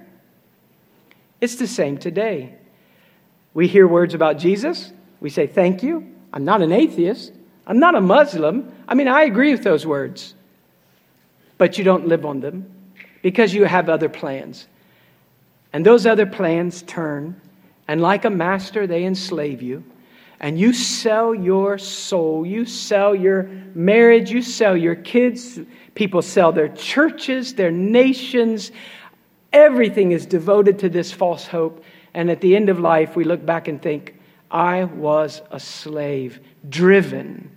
It's the same today. We hear words about Jesus. We say, thank you. I'm not an atheist. I'm not a Muslim. I mean, I agree with those words. But you don't live on them because you have other plans. And those other plans turn, and like a master, they enslave you. And you sell your soul. You sell your marriage. You sell your kids. People sell their churches, their nations. Everything is devoted to this false hope. And at the end of life, we look back and think, I was a slave, driven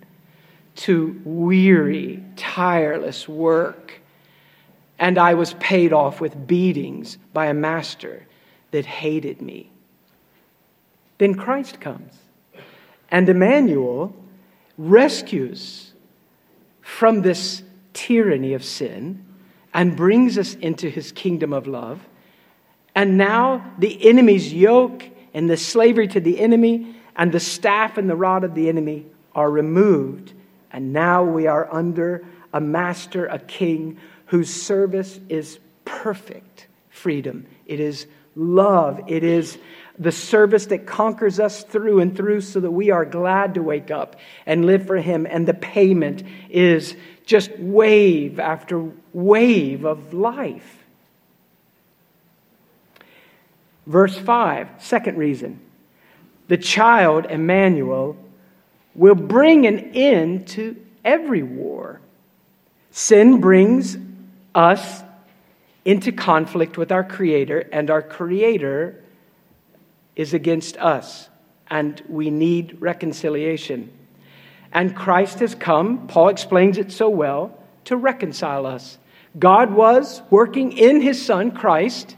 to weary, tireless work. And I was paid off with beatings by a master that hated me. Then Christ comes. And Emmanuel rescues from this tyranny of sin and brings us into his kingdom of love. And now the enemy's yoke and the slavery to the enemy and the staff and the rod of the enemy are removed. And now we are under a master, a king, whose service is perfect freedom. It is love. It is the service that conquers us through and through so that we are glad to wake up and live for him. And the payment is just wave after wave of life. Verse five, second reason. The child, Emmanuel, will bring an end to every war. Sin brings us into conflict with our Creator, and our Creator is against us, and we need reconciliation. And Christ has come, Paul explains it so well, to reconcile us. God was working in his Son, Christ,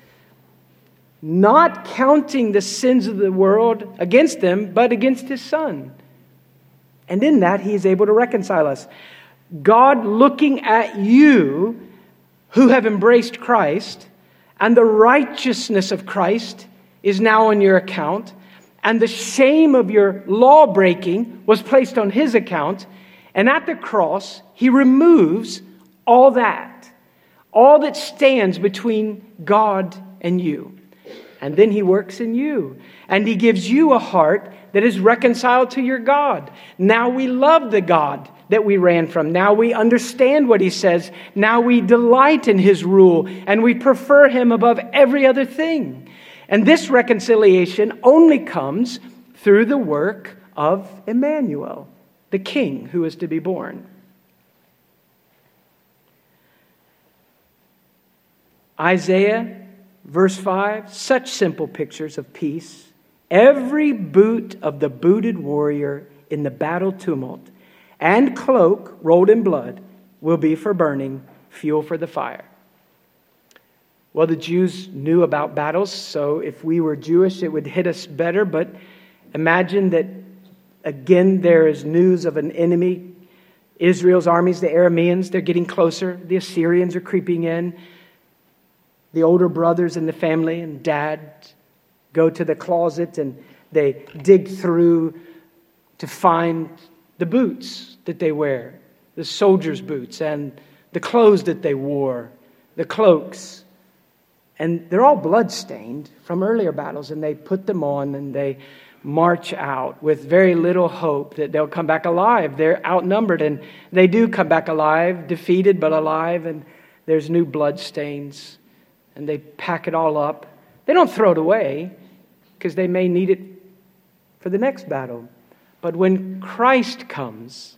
not counting the sins of the world against them, but against his Son. And in that, he is able to reconcile us. God looking at you who have embraced Christ, and the righteousness of Christ is now on your account, and the shame of your law breaking was placed on his account, and at the cross, he removes all that, all that stands between God and you. And then he works in you, and he gives you a heart that is reconciled to your God. Now we love the God that we ran from. Now we understand what he says. Now we delight in his rule, and we prefer him above every other thing. And this reconciliation only comes through the work of Emmanuel, the King who is to be born. Isaiah, verse five, such simple pictures of peace. Every boot of the booted warrior in the battle tumult and cloak rolled in blood will be for burning, fuel for the fire. Well, the Jews knew about battles, so if we were Jewish, it would hit us better. But imagine that, again, there is news of an enemy. Israel's armies, the Arameans, they're getting closer. The Assyrians are creeping in. The older brothers in the family and dad go to the closet and they dig through to find the boots that they wear, the soldiers' boots, and the clothes that they wore, the cloaks. And they're all blood-stained from earlier battles, and they put them on and they march out with very little hope that they'll come back alive. They're outnumbered, and they do come back alive, defeated but alive, and there's new blood stains. And they pack it all up. They don't throw it away because they may need it for the next battle. But when Christ comes,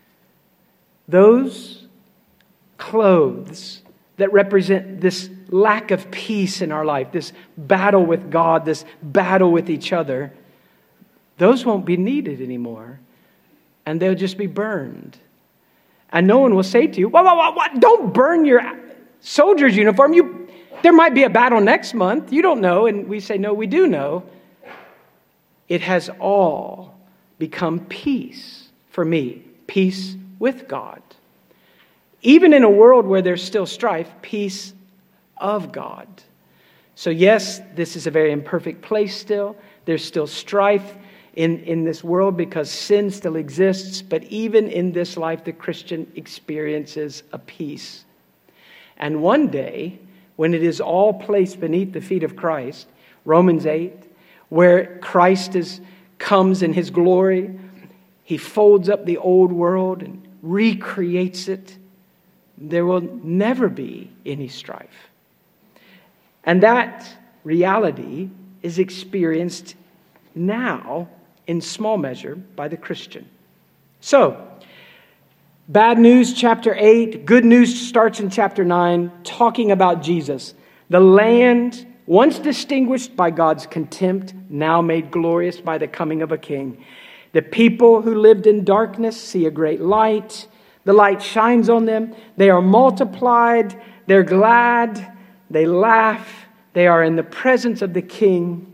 those clothes that represent this lack of peace in our life, this battle with God, this battle with each other, those won't be needed anymore. and they'll just be burned. And no one will say to you, what, what, what, what? Don't burn your soldier's uniform. You, there might be a battle next month. You don't know. And we say, no, we do know. It has all become peace for me, peace with God. Even in a world where there's still strife, peace of God. So yes, this is a very imperfect place still. There's still strife in, in this world because sin still exists. But even in this life, the Christian experiences a peace. And one day, when it is all placed beneath the feet of Christ, Romans eight, where Christ is, comes in his glory, he folds up the old world and recreates it. There will never be any strife. And that reality is experienced now in small measure by the Christian. So, bad news, chapter eight. Good news starts in chapter nine, talking about Jesus. The land, once distinguished by God's contempt, now made glorious by the coming of a king. The people who lived in darkness see a great light. The light shines on them. They are multiplied. They're glad. They laugh. They are in the presence of the king.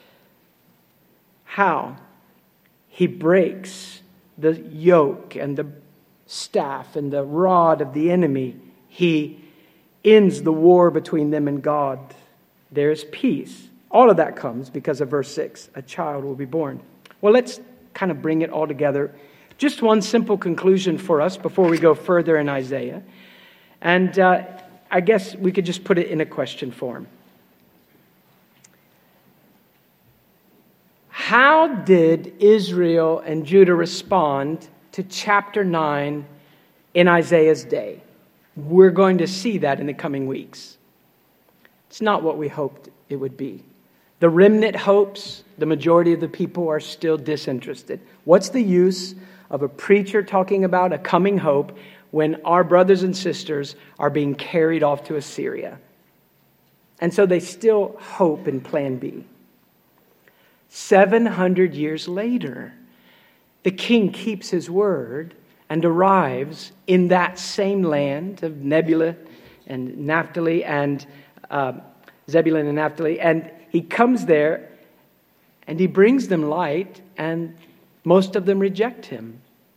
How? He breaks the yoke and the staff and the rod of the enemy. He ends the war between them and God. There is peace. All of that comes because of verse six. A child will be born. Well, let's kind of bring it all together. Just one simple conclusion for us before we go further in Isaiah. And uh, I guess we could just put it in a question form. How did Israel and Judah respond to chapter nine in Isaiah's day? We're going to see that in the coming weeks. It's not what we hoped it would be. The remnant hopes, the majority of the people are still disinterested. What's the use of a preacher talking about a coming hope when our brothers and sisters are being carried off to Assyria? And so they still hope in plan B. seven hundred years later, the king keeps his word and arrives in that same land of Nebula and Naphtali and uh, Zebulun and Naphtali. And he comes there and he brings them light, and most of them reject him.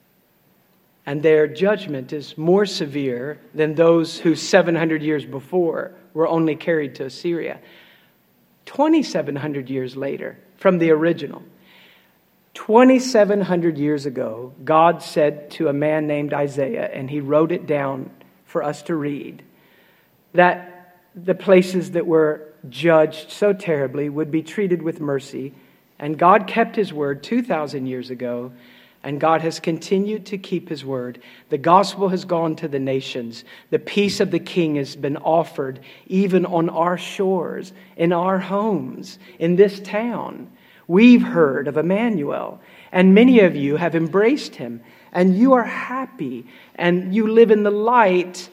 And their judgment is more severe than those who seven hundred years before were only carried to Assyria. twenty-seven hundred years later, from the original, twenty-seven hundred years ago, God said to a man named Isaiah, and he wrote it down for us to read, that the places that were judged so terribly would be treated with mercy. And God kept his word two thousand years ago, and God has continued to keep his word. The gospel has gone to the nations. The peace of the king has been offered even on our shores, in our homes, in this town. We've heard of Emmanuel, and many of you have embraced him, and you are happy, and you live in the light,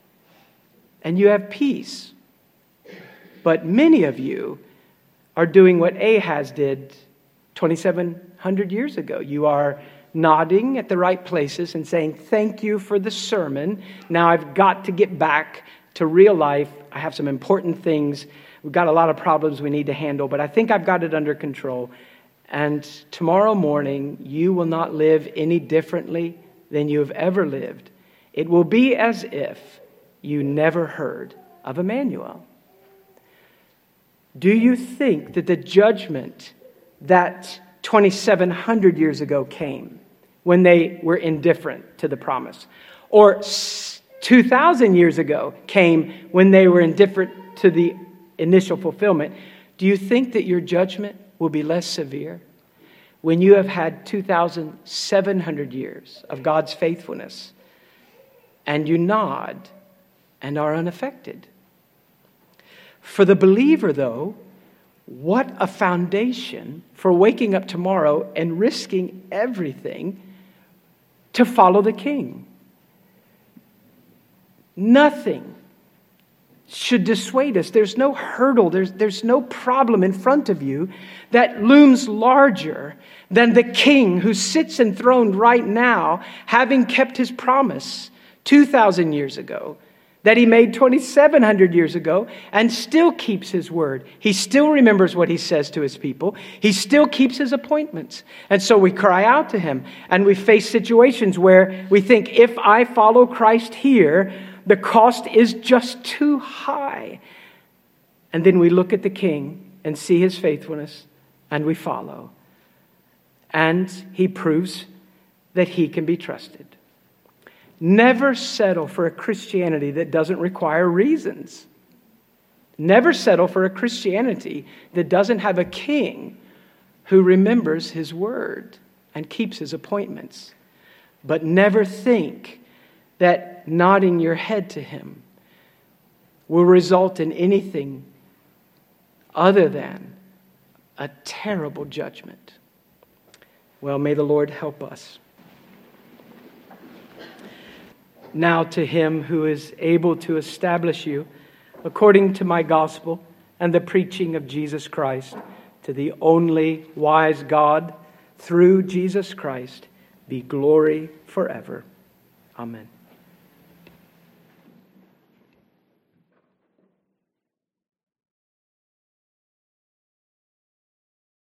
and you have peace. But many of you are doing what Ahaz did twenty-seven hundred years ago. You are nodding at the right places and saying, thank you for the sermon. Now I've got to get back to real life. I have some important things. We've got a lot of problems we need to handle, but I think I've got it under control. And tomorrow morning, you will not live any differently than you have ever lived. It will be as if you never heard of Emmanuel. Do you think that the judgment that twenty-seven hundred years ago came when they were indifferent to the promise, or two thousand years ago came when they were indifferent to the initial fulfillment, do you think that your judgment will be less severe when you have had two thousand seven hundred years of God's faithfulness and you nod and are unaffected? For the believer, though, what a foundation for waking up tomorrow and risking everything to follow the King. Nothing should dissuade us. There's no hurdle, there's, there's no problem in front of you that looms larger than the King who sits enthroned right now, having kept his promise two thousand years ago, that he made twenty-seven hundred years ago, and still keeps his word. He still remembers what he says to his people. He still keeps his appointments. And so we cry out to him, and we face situations where we think, if I follow Christ here, the cost is just too high. And then we look at the King and see his faithfulness, and we follow. And he proves that he can be trusted. Never settle for a Christianity that doesn't require reasons. Never settle for a Christianity that doesn't have a King who remembers his word and keeps his appointments. But never think that nodding your head to him will result in anything other than a terrible judgment. Well, may the Lord help us. Now to him who is able to establish you according to my gospel and the preaching of Jesus Christ, to the only wise God, through Jesus Christ, be glory forever. Amen.